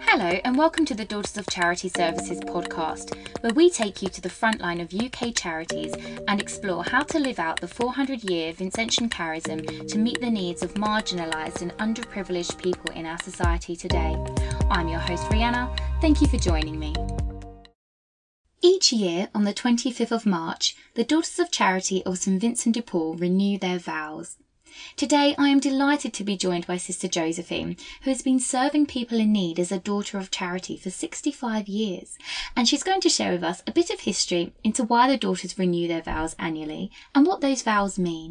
Hello and welcome to the Daughters of Charity Services podcast, where we take you to the front line of UK charities and explore how to live out the 400-year Vincentian charism to meet the needs of marginalised and underprivileged people in our society today. I'm your host Rihanna, thank you for joining me. Each year, on the 25th of March, the Daughters of Charity of St Vincent de Paul renew their vows. Today I am delighted to be joined by Sister Josephine, who has been serving people in need as a daughter of charity for 65 years, and she's going to share with us a bit of history into why the daughters renew their vows annually and what those vows mean.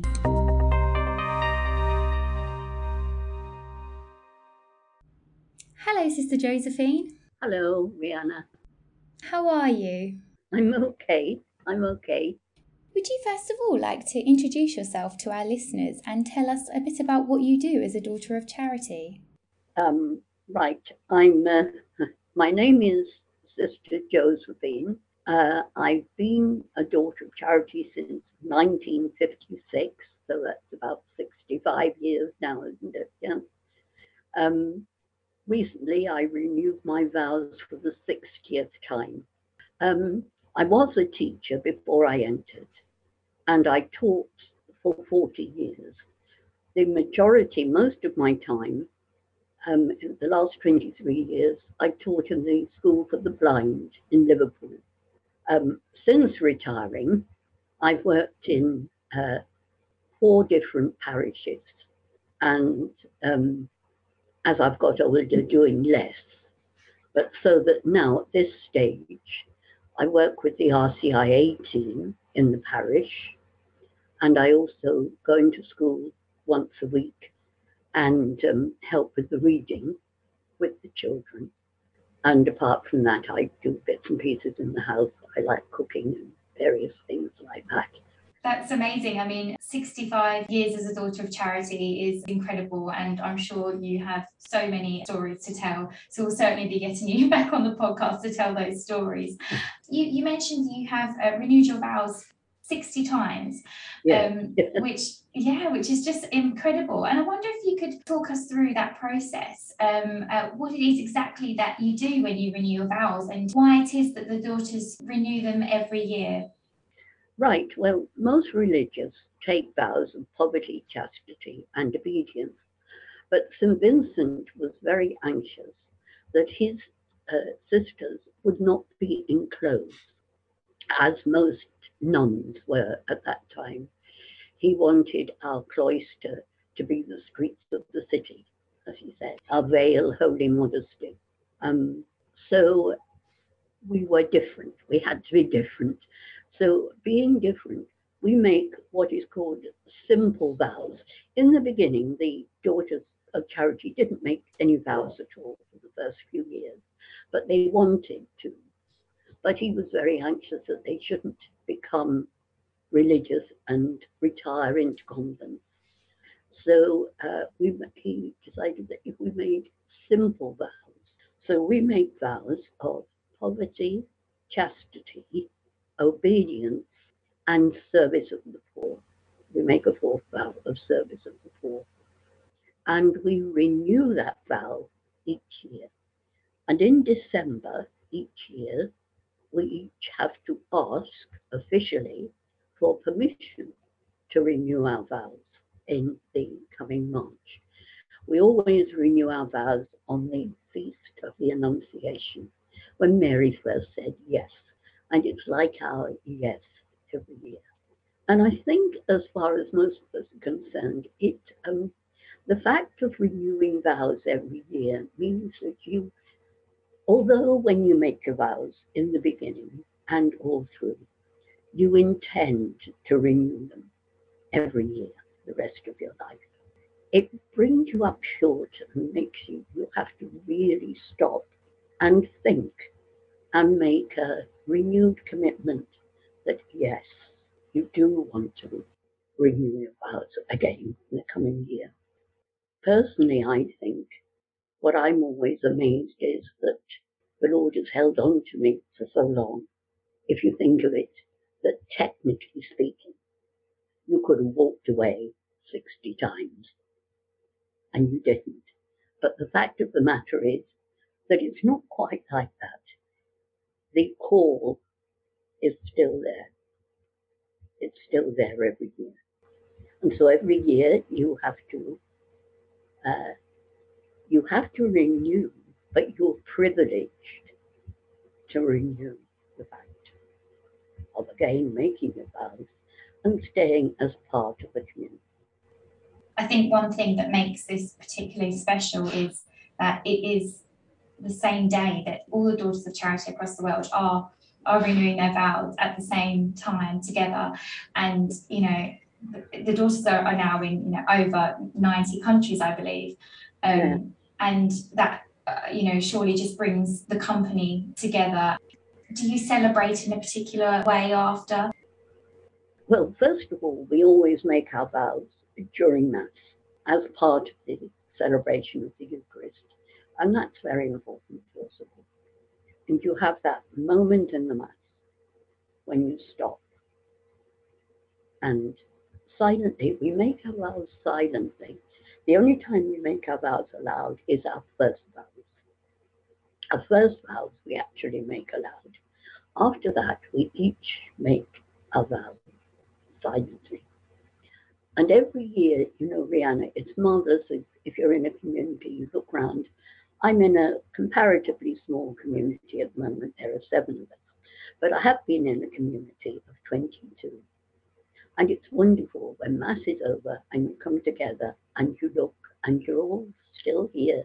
Hello Sister Josephine. Hello, Rihanna. How are you? I'm okay. Would you first of all like to introduce yourself to our listeners and tell us a bit about what you do as a daughter of charity? Right. My name is Sister Josephine. I've been a daughter of charity since 1956, so that's about 65 years now, isn't it? Yeah. Recently, I renewed my vows for the 60th time. I was a teacher before I entered, and I taught for 40 years. The majority, most of my time, in the last 23 years, I taught in the School for the Blind in Liverpool. Since retiring, I've worked in 4 different parishes, and as I've got older, doing less. But so that now at this stage, I work with the RCIA team in the parish, and I also go into school once a week and help with the reading with the children. And apart from that, I do bits and pieces in the house. I like cooking and various things like that. That's amazing. I mean, 65 years as a daughter of charity is incredible, and I'm sure you have so many stories to tell. So we'll certainly be getting you back on the podcast to tell those stories. You mentioned you have renewed your vows 60 times, which is just incredible. And I wonder if you could talk us through that process, what it is exactly that you do when you renew your vows and why it is that the daughters renew them every year. Right. Well, most religious take vows of poverty, chastity, and obedience. But St. Vincent was very anxious that his sisters would not be enclosed, as most nuns were at that time. He wanted our cloister to be the streets of the city, as he said, our veil, holy modesty. So we were different. We had to be different. So being different, we make what is called simple vows. In the beginning, the Daughters of Charity didn't make any vows at all for the first few years, but they wanted to. But he was very anxious that they shouldn't become religious and retire into convents. So he decided that if we made simple vows, so we make vows of poverty, chastity, obedience, and service of the poor. We make a 4th vow of service of the poor. And we renew that vow each year. And in December each year, we each have to ask officially for permission to renew our vows in the coming March. We always renew our vows on the Feast of the Annunciation, when Mary first said yes. And it's like our yes every year. And I think, as far as most of us are concerned, the fact of renewing vows every year means that you, although when you make your vows in the beginning and all through, you intend to renew them every year, the rest of your life. It brings you up short and makes you have to really stop and think and make a renewed commitment that yes, you do want to renew your vows again in the coming year. Personally, I think what I'm always amazed is that the Lord has held on to me for so long. If you think of it, that technically speaking, you could have walked away 60 times and you didn't. But the fact of the matter is, that it's not quite like that. The call is still there. It's still there every year. And so every year you have to renew, but you're privileged to renew the fact of again making your vows and staying as part of the community. I think one thing that makes this particularly special is that it is the same day that all the Daughters of Charity across the world are renewing their vows at the same time together. And, you know, the daughters are now in, you know, over 90 countries, I believe. And that, you know, surely just brings the company together. Do you celebrate in a particular way after? Well, first of all, we always make our vows during Mass as part of the celebration of the Eucharist. And that's very important, first of all. And you have that moment in the Mass when you stop and silently, we make our vows silently. The only time we make our vows aloud is our first vows. Our first vows we actually make aloud. After that, we each make our vows silently. And every year, you know, Rihanna, it's marvelous if you're in a community, you look around. I'm in a comparatively small community at the moment. There are 7 of us. But I have been in a community of 22. And it's wonderful when Mass is over and you come together and you look and you're all still here,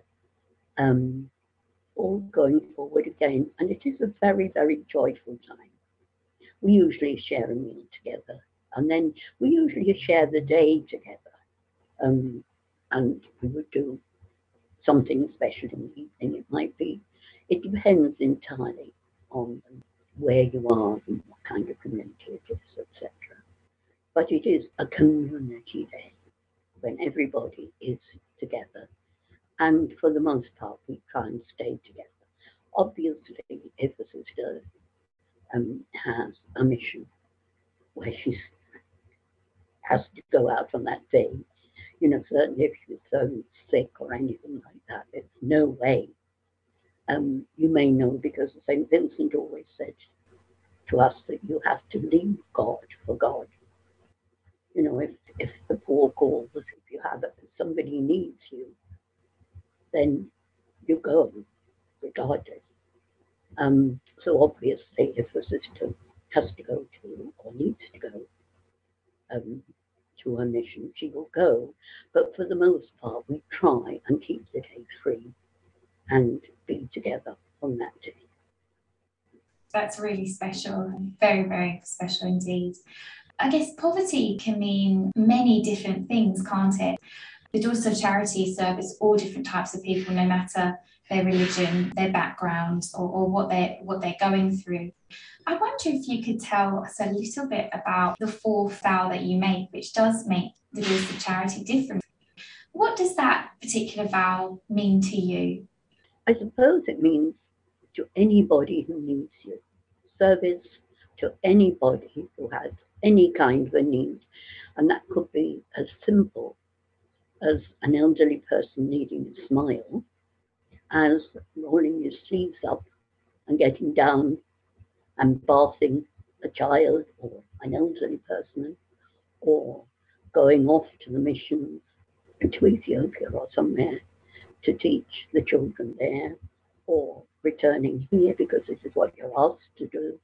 all going forward again. And it is a very, very joyful time. We usually share a meal together. And then we usually share the day together. And we would do something special in the evening. It depends entirely on where you are and what kind of community it is, etc. But it is a community day when everybody is together. And for the most part, we try and stay together. Obviously, if a sister has a mission where she has to go out on that day, you know, certainly if she's so sick or anything like that, there's no way. You may know because St. Vincent always said to us that you have to leave God for God. You know, if the poor calls, if you have it, if somebody needs you, then you go, regardless. So obviously, if a sister has to go to or needs to go to her mission, she will go. But for the most part, we try and keep the day free and be together on that day. That's really special, very, very special indeed. I guess poverty can mean many different things, can't it? The Daughters of Charity service all different types of people, no matter their religion, their background, or what they're going through. I wonder if you could tell us a little bit about the 4th vow that you make, which does make the Daughters of Charity different. What does that particular vow mean to you? I suppose it means to anybody who needs your service, to anybody who has any kind of a need. And that could be as simple as an elderly person needing a smile, as rolling your sleeves up and getting down and bathing a child or an elderly person, or going off to the missions to Ethiopia or somewhere to teach the children there, or returning here because this is what you're asked to do.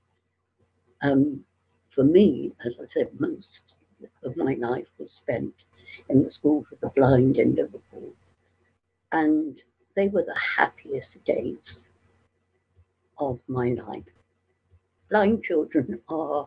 For me, as I said, most of my life was spent in the school for the blind in Liverpool, and they were the happiest days of my life. Blind children are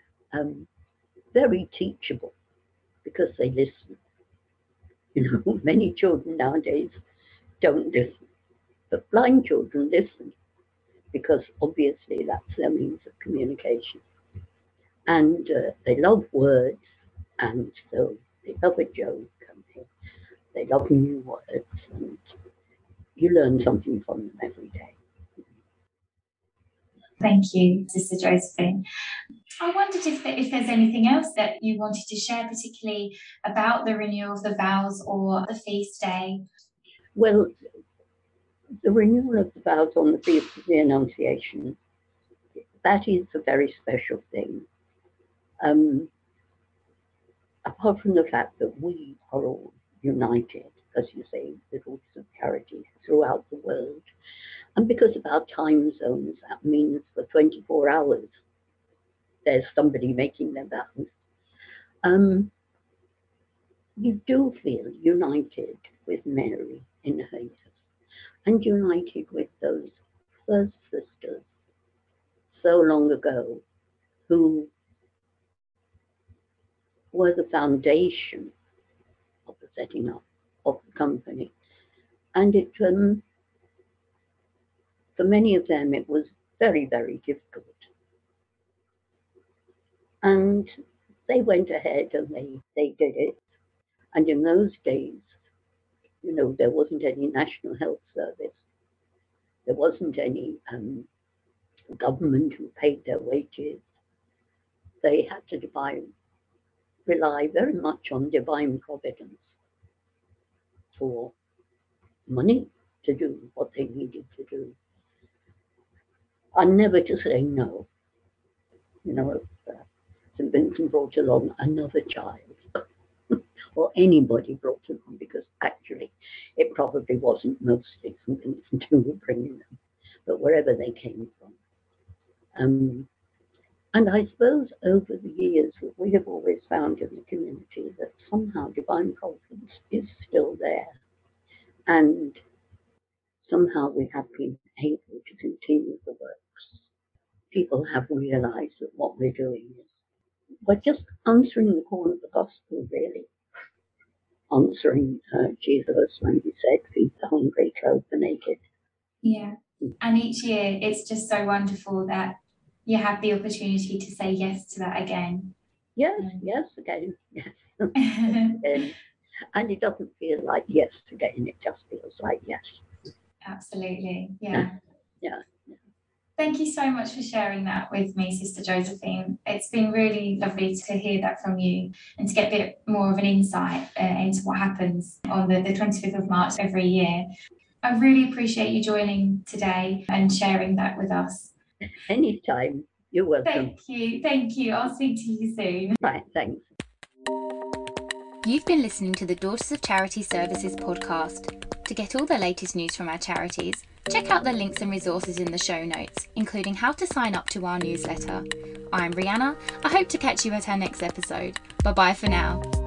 very teachable because they listen. You know, many children nowadays don't listen, but blind children listen because obviously that's their means of communication. And they love words, and so they love a joke, and they love new words, and you learn something from them every day. Thank you, Sister Josephine. I wondered if there's anything else that you wanted to share, particularly about the renewal of the vows or the feast day. Well, the the renewal of the vows on the Feast of the Annunciation, that is a very special thing. Apart from the fact that we are all united, as you say, the Daughters of Charity throughout the world, and because of our time zones, that means for 24 hours there's somebody making their vows. You do feel united with Mary in her years, and united with those first sisters so long ago who were the foundation of the setting up of the company. And it, for many of them, it was very, very difficult. And they went ahead and they did it. And in those days, you know, there wasn't any National Health Service. There wasn't any government who paid their wages. They had to rely very much on divine providence for money to do what they needed to do. And never to say no. You know, St. Vincent brought along another child, or anybody brought along, because actually it probably wasn't mostly St. Vincent who were bringing them, but wherever they came from. And I suppose over the years that we have always found in the community that somehow divine providence is still there. And somehow we have been able to continue the works. People have realized that what we're doing is we're just answering the call of the gospel, really. Answering Jesus when he said, feed the hungry, clothe the naked. Yeah. And each year it's just so wonderful that you have the opportunity to say yes to that again. Yes, again. Yes. Again. And it doesn't feel like yes again, it just feels like yes. Absolutely, yeah. Yeah. Thank you so much for sharing that with me, Sister Josephine. It's been really lovely to hear that from you and to get a bit more of an insight into what happens on the 25th of March every year. I really appreciate you joining today and sharing that with us. Anytime. You're welcome. Thank you. I'll speak to you soon. Right, thanks. You've been listening to the Daughters of Charity Services podcast. To get all the latest news from our charities, check out the links and resources in the show notes, including how to sign up to our newsletter. I'm Rihanna. I hope to catch you at our next episode. Bye bye for now.